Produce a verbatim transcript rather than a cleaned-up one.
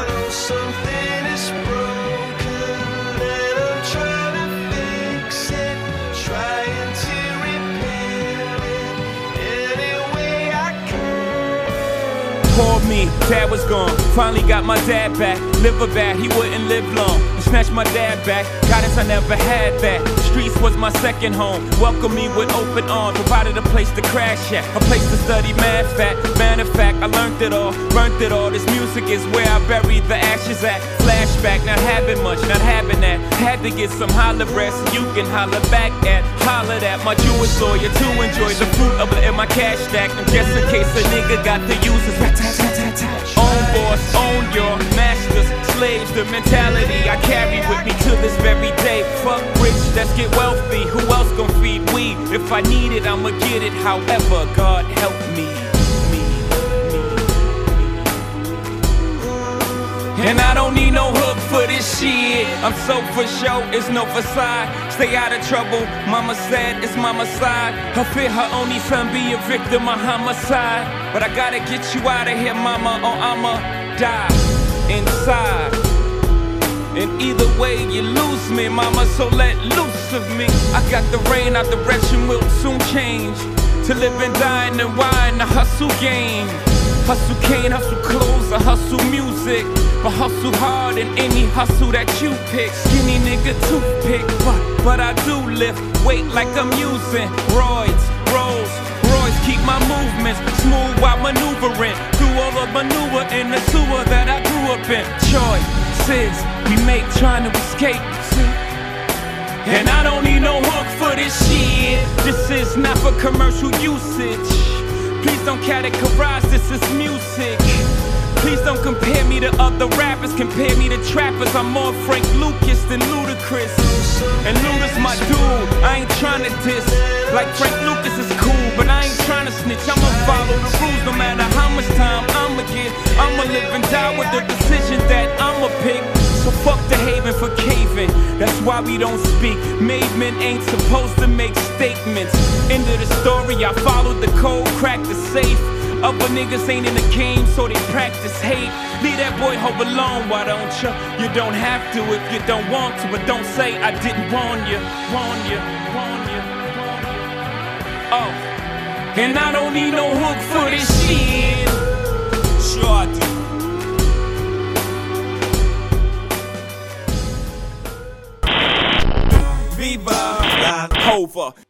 know something is broken and I'm trying to fix it, trying to repair it any way I can. Poor me, dad was gone. Finally got my dad back. Liver bad, he wouldn't live long. Snatched my dad back. Guidance, I never had that. Streets was my second home. Welcomed me with open arms. Provided a place to crash at, a place to study math at. Matter of fact, I learned it all, burnt it all. This music is where I buried the ashes at. Flashback, not having much, not having that. Had to get some holler breath so you can holler back at. Hollered at my Jewish lawyer to enjoy the fruit of it in my cash stack. And just in case a nigga got to use his own boss, own your masters, slaves, the mentality I carry with me to this very day. Fuck rich, let's get wealthy. Who else gon' feed weed? If I need it, I'ma get it. However, God help me. me, me, me. And I don't need no hook for this shit. I'm so for show, it's no facade. Stay out of trouble, mama said it's mama's side. Her fear her only son be a victim of homicide. But I gotta get you out of here, mama, or I'ma die inside. And either way you lose me, mama, so let loose of me. I got the rain, our direction will soon change. To live and die in the wine, the hustle game. Hustle cane, hustle clothes, I hustle music. But hustle hard in any hustle that you pick. Skinny nigga toothpick, but, but I do lift weight like I'm using roids, rolls, Royce. Keep my movements smooth while maneuvering through all the maneuver in the sewer that I grew up in. Choices we make trying to escape. And I don't need no hook for this shit. This is not for commercial usage. Please don't categorize this as music. Please don't compare me to other rappers. Compare me to trappers. I'm more Frank Lucas than Ludacris. And Luda's my dude, I ain't tryna diss. Like Frank Lucas is cool, but I ain't tryna snitch. I'ma follow the rules no matter how much time I'ma get. I'ma live and die with the decision that I'ma pick. So fuck the haven for caving, that's why we don't speak. Made men ain't supposed to make statements. End of the story, I followed the code, cracked the safe. Other niggas ain't in the game, so they practice hate. Leave that boy home alone, why don't you? You don't have to if you don't want to, but don't say I didn't warn you, warn you, warn you, warn you. Oh, and I don't need no hook for this shit. Sure I do. Viva Hova,